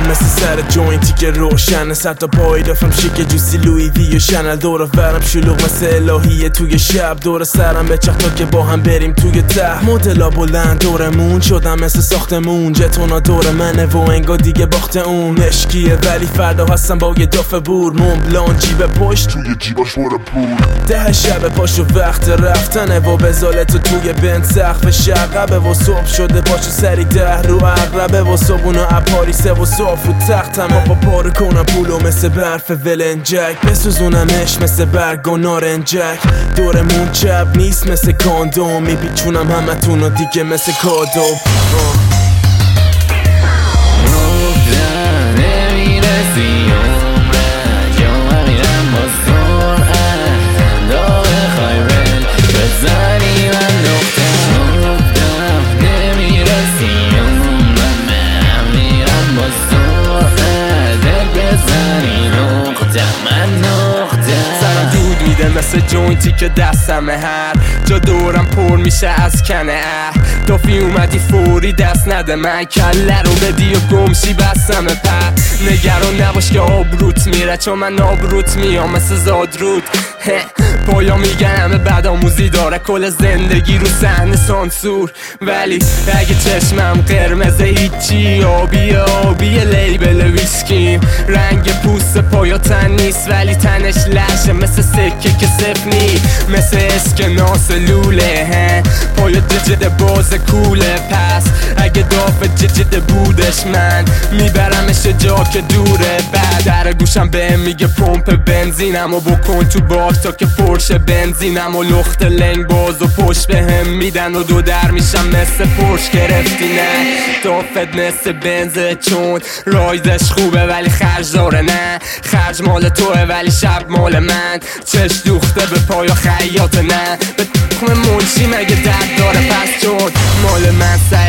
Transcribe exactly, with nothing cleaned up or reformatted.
مثل سر جوینتی که روشنه، سر تا پای دافم شیک جوسی لوی وی و شنل، دور ورم شلوغ مثل الهیه توی شب، دور سرم به چخ تا که با هم بریم توی ته، مدلا بلند دورمون شدم مثل ساختمون، جتونا دور منه و انگا دیگه باخت اون، مشکیه ولی فردا هستم با یه دافه بور، مونبلان جیب پشت توی جیباش پر پول، ده شب پاشو وقت رفتنه و بزالتو توی بند سقف شقبه و صبح شده پاشو سری ده رو عقربه و صبحونا اپاریسه و صاف رو تختمه، پا پاره کنم پولو مثل برف ولنجک، بسوزونمش مثل برگ و نارنجک، دورمون چپ نیست مثل کاندوم، میپیچونم همه تونو دیگه مثل کادو. مثل جوینتی که دستمه، هر جا دورم پر میشه از کنه، اه دافی اومدی فوری دست نده من، کله رو بدی و گمشی بستمه پر، نگران نباش که آبروت میره چون من آبروت میام مثل زادروت، پایا میگن همه بد آموزی داره کل زندگی رو صحنه سانسور، ولی اگه چشمم قرمزه هیچی آبی آبی لیبل ویسکیم، رنگ پوست پایا تن نیست ولی تنش لشه مثل سکه که سفنی، مثل اسکناس لوله، پایا ججد باز کوله، پس اگه داف ججد بودش من میبرمش جا که دوره، بعد در گوشم به میگه پمپ بنزینم و بکن تو باک تا که پرشه بنزینم و لخت لنگ باز و پشت به هم میدن و دو در میشم مثل پرش گرفتی نه دافت مثل بنزه چون رایزش خوبه ولی خرج داره، نه خرج مال توه ولی شب مال من، چش دوخته به پایا خیاط نه به تخم منشی مگه درد داره، پس چون مال من سعی